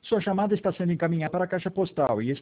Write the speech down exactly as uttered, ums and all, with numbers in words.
Sua chamada está sendo encaminhada para a caixa postal e